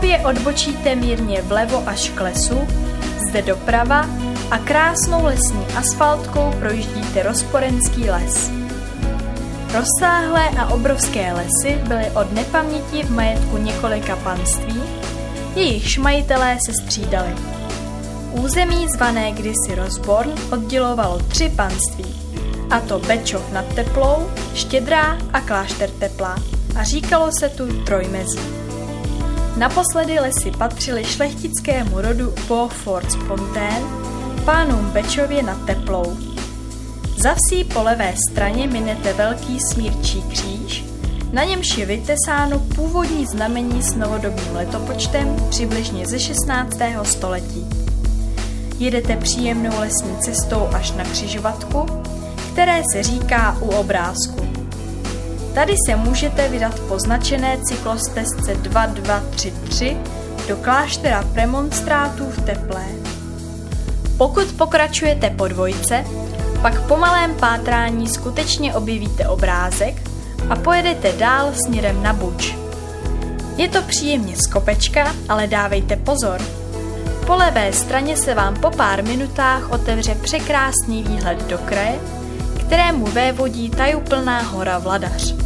Obě odbočíte mírně vlevo až k lesu, zde doprava a krásnou lesní asfaltkou projíždíte Rozporenský les. Rozsáhlé a obrovské lesy byly od nepaměti v majetku několika panství, jejichž majitelé se střídali. Území zvané kdysi Rozborn oddělovalo 3 panství, a to Bečov nad Teplou, Štědrá a Klášter Teplá, a říkalo se tu Trojmezí. Naposledy lesy patřily šlechtickému rodu Beaufort-Spontaine, pánům Bečově nad Teplou. Za vsí po levé straně minete velký smírčí kříž, na němž je vytesáno původní znamení s novodobým letopočtem přibližně ze 16. století. Jedete příjemnou lesní cestou až na křižovatku, které se říká U obrázku. Tady se můžete vydat po značené cyklostezce 2233 do kláštera premonstrátů v Teplé. Pokud pokračujete po dvojce, pak po malém pátrání skutečně objevíte obrázek a pojedete dál směrem na Buč. Je to příjemně z kopečka, ale dávejte pozor. Po levé straně se vám po pár minutách otevře překrásný výhled do kraje, kterému vévodí tajuplná hora Vladař.